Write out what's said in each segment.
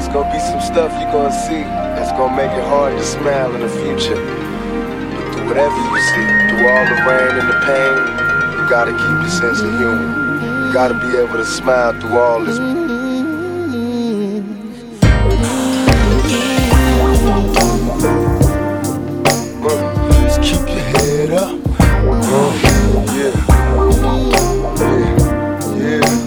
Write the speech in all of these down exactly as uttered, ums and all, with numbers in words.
It's gonna be some stuff you're gonna see that's gonna make it hard to smile in the future. But through whatever you see, through all the rain and the pain, you gotta keep your sense of humor. You gotta be able to smile through all this. Just keep your head up. Uh, yeah. Yeah. Yeah.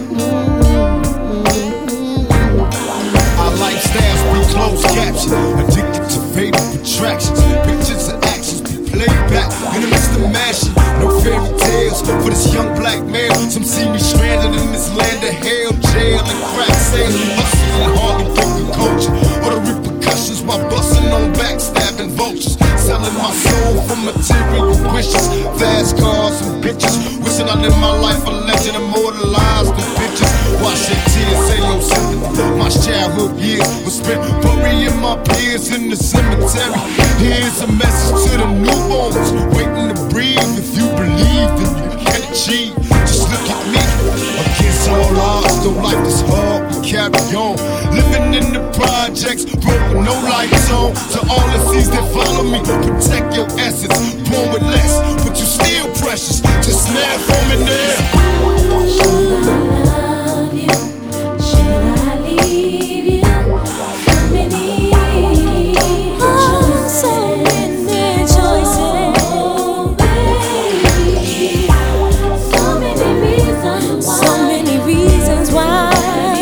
Our lifestyles be closed captions, addicted to fatal attractions. Pictures and actions be played back in the midst of mashing. No fairy tales for this young black male. Some see me stranded in this land of hell, jail and crack sales. Hustling hardly thinking culture or the repercussions while busting on backstabbing vultures. Selling my soul for material wishes, fast cars and bitches. Wishing I lived my life a legend, immortalized in pictures. Wash your tears, say your sympathy. My childhood years were spent burying my peers in the cemetery. Here's a message to the newborns waiting to breathe. If you believe, then you can achieve. Just look at me. Against all odds, though life is hard, we carry on. Living in the projects, broke with no lights on. To all the seeds that follow me, protect your essence. Born with less, but you still precious. Just smile for me now. Should I love you? Should I leave you? So many, oh, so many choices. Oh, baby. So many reasons why. So many reasons why.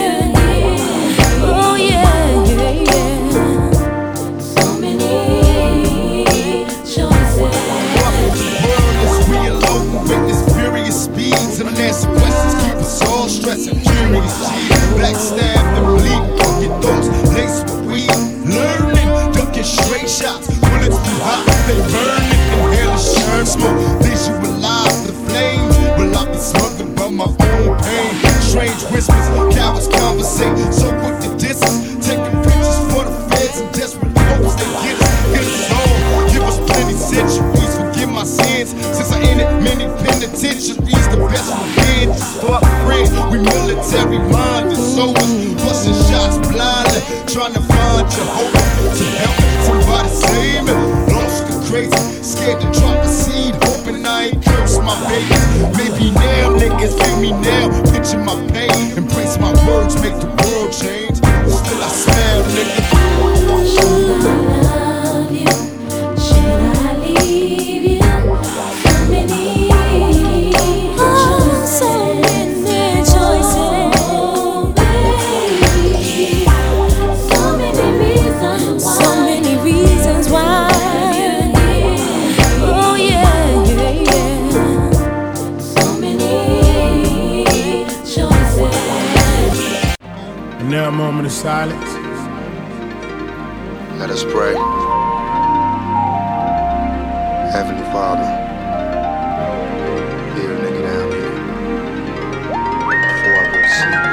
Oh yeah, yeah, yeah. So many choices. World is real open, witness furious speeds. And unanswered questions keep us all stressing. Curious cheese, backstab and bleed. Crooked thoughts laced with weed. Learning, ducking straight shots. Bullets too hot, they burning. Inhale the shirt smoke, visualize the flames. Will I be smothered by my own pain? Strange whispers, cowards conversate. So quick to distance, taking pictures for the feds and desperate hopes they get us. Get us all, give us plenty centuries. Forgive my sins, since I entered many penitentiaries. The best revenge is fuck friends. We military minded soldiers, busting shots blindly, trying to find Jehovah to help somebody save me. Lost the crazy, scared to drop a seed, hoping I ain't cursed my babies. Maybe now niggas feel me now, picture my pain, embrace my words, make the world change. Still I smile, nigga. Should I love you? Should I leave you? So many, oh, so many choices. Oh, baby. So many reasons why. So many reasons why. Oh yeah, yeah, yeah. So many choices. And now a moment of silence. Let us pray. Heavenly Father, hear a nigga down here before I go to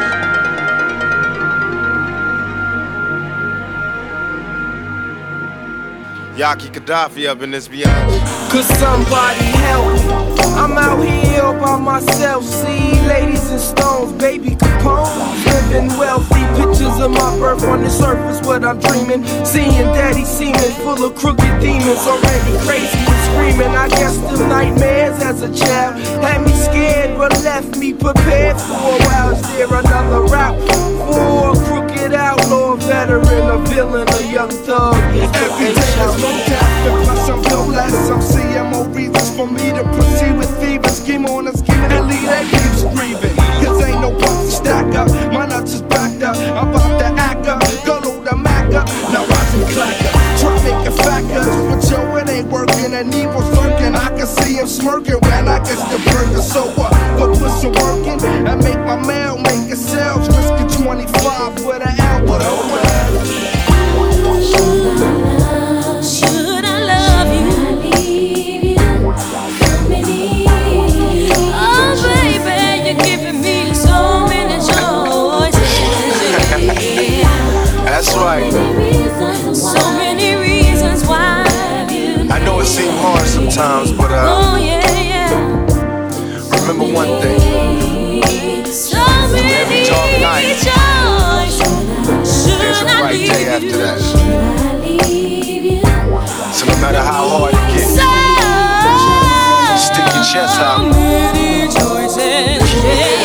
sleep. Yaki Gaddafi up in this beyond. Could somebody help me? I'm out here all by myself. See ladies in stones, baby Capone, living wealthy. Pictures of my birth on the surface, what I'm dreaming. Seeing daddy semen full of crooked demons, already crazy and screaming. I guess them nightmares as a child had me scared, but left me prepared for a while. Is there another route for a crooked outlaw, veteran, a villain, a young thug? Every day is no time, plus I'm no less. I'm seeing more reasons for me to proceed with fever. Scheme on a scheme and lead that keeps grieving. Cause ain't no box to stack up, my nuts is backed up. I'm about to act up, go load the Mac up. Now watch me clack up, try make it factors. But yo, it ain't working and evil's lurking. I can see him smirking when I get the burger. So what? Go put some work in and make my mail, make it sales. Risk twenty-five with an L, but oh well. Should I love you? Should I leave you? So many. Oh baby, you're giving me so many choices. That's right. So many reasons why. I know it seems hard sometimes, but uh, oh yeah, yeah. remember one thing. So many every dark night, choices. Should there's a I bright leave after that. So no matter how hard it gets, stick your chest out. So many choices.